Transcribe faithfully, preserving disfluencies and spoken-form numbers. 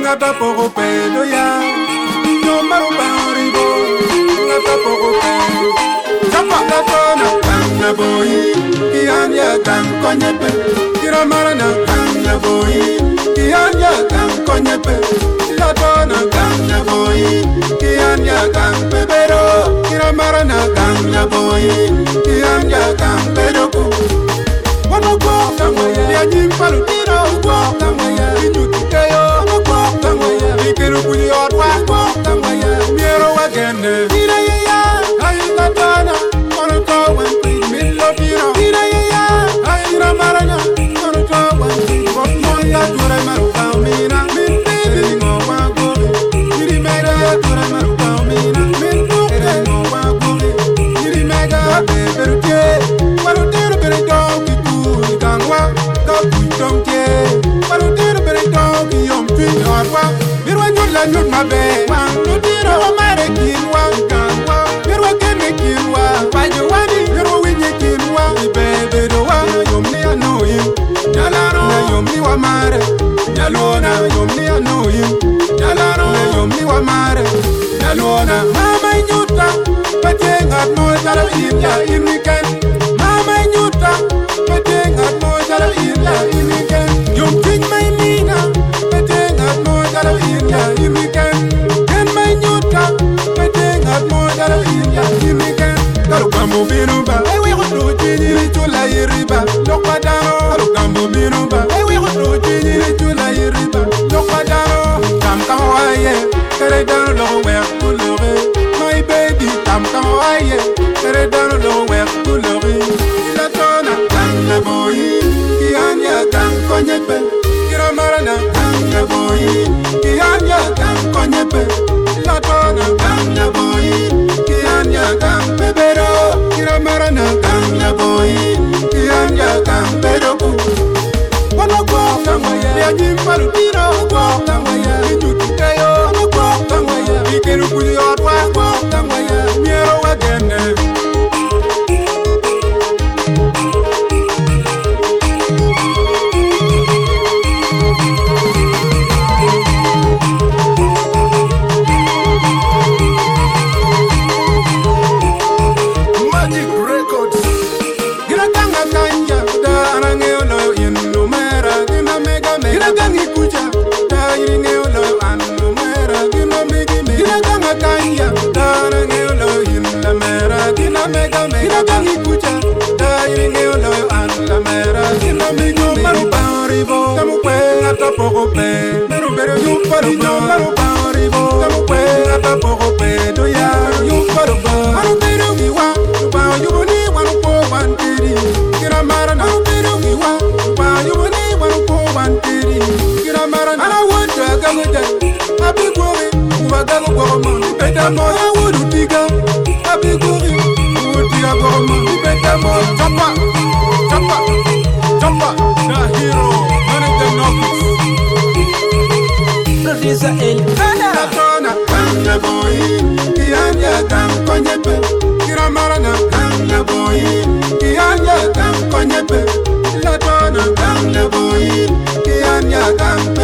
ngata pogo pedo ya no maru baribo ngata pogo pedo chapa la tona kanga boy kianya kan konyepe kira marana kanga boy kianya kan konyepe la tona kanga boy kianya kan pebero kira marana kanga boy kianya kan pedoko wono go kanga ya nyimpalu tiro go kanga ya inyutikeyo go kanga ya ikeru kuyo wa go kanga ya miero wagende ira ya ayi katana wono go wen milo tiro ira ya ayi ramarana wono go wen wono ya dure maru kaumina min tiri ngo wa go iri mega dure maru kaumina min tiri ngo wa go iri mega beru ke waru tiro beru do kangwa ka kutom ke waru tiro beru do ki yom tu yorwa mirwa nyula nyut mabe wang lu tiro mare kinwa kangwa mirwa kene kinwa wajo wani mirwa winye kinwa ibebe do wa yom ni anoyim nyalaro yom ni wa mare nyalona yom ni anoyim nyalaro yom ni wa mare nyalona mama nyuta patenga no jalo inja iniken mama nyuta patenga no jalo inja iniken yom ting mai mina patenga no jalo inja iniken ken mai nyuta patenga no jalo inja iniken karu kambo binuba ai wi ko tini ri chula yiriba lokadaro karu kambo binuba ai wi ko tini ri chula yiriba lokadaro kam kawaye kere dano lo we kulore my baby kam kawaye kere dano lo we kulore la tona kanga boy kianya kan konyepe kira marana kanga boy kianya kan konyepe la tona kanga boy kianya kan bebero kira marana kanga boy kianya kan bedoku wono go kanga ya nyimpalu tiro go kanga ya inyutikeyo go kanga ya ikeru kuyo wa go kanga ya miero wagende pogo pe pero pero yo paro yo paro paribo como pueda ta pogo pe do ya yo paro paro pero mi wa pa yo ni wa no po bantiri kira mara na pero mi wa pa yo ni wa no po bantiri kira mara na wonda ga ngoja abi gori wa ga go mo pe da mo ya wudu diga abi gori wudu ya go mo pe da mo chapa chapa chapa the hero manager Nokis producer El Kana tona kanga boy kianya kan konyepe kira marana kanga boy kianya kan konyepe la tona kanga boy kianya kan